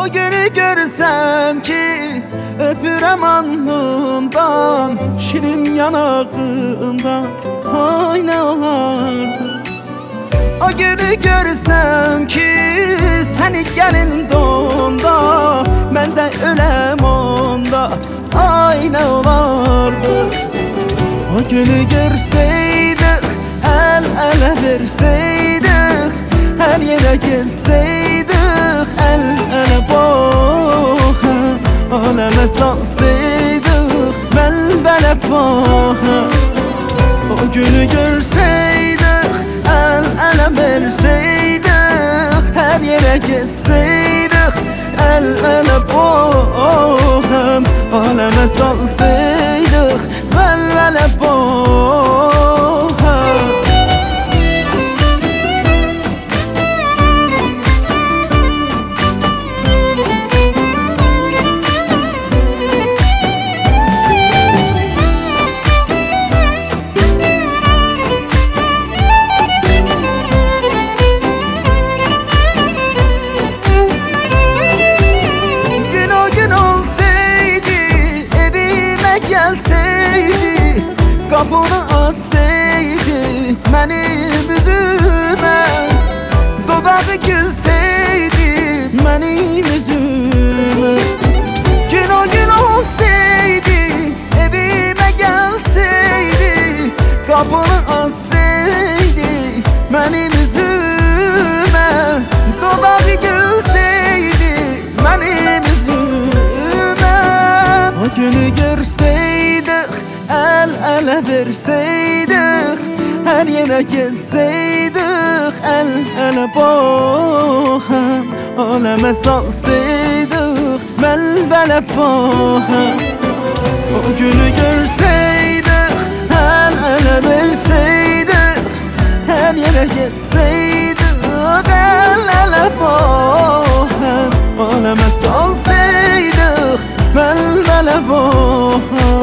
O günü görsem ki öpürəm alnından, şirin yanağından, ay ne olardı. O günü görsem ki seni gelin donda, mən də öləm onda, ay ne olardı. O günü görseydik, el ele verseydik, her yere gitseydik, el ele baxa, aleme salsaydık, bel-bele baxa. O günü görseydik, el ele verseydik, her yere gitseydik, el ele baxa, aleme salsaydık, bel-bele baxa. Gelseydi, kapını açsaydı benim üzüme, dodağı gülseydi benim yüzüme. Gün o gün olsaydı, evime gelseydi, kapını açsaydı benim yüzüme, dodağı gülseydi benim yüzüme. O günü görseydik, el ele verseydik, her yere gitseydik, el ele baxa, aleme salsaydık, bel-bele baxa. O günü görseydik, el ele verseydik, her yere gitseydik, el ele baxa, aleme salsaydık, bel-bele baxa.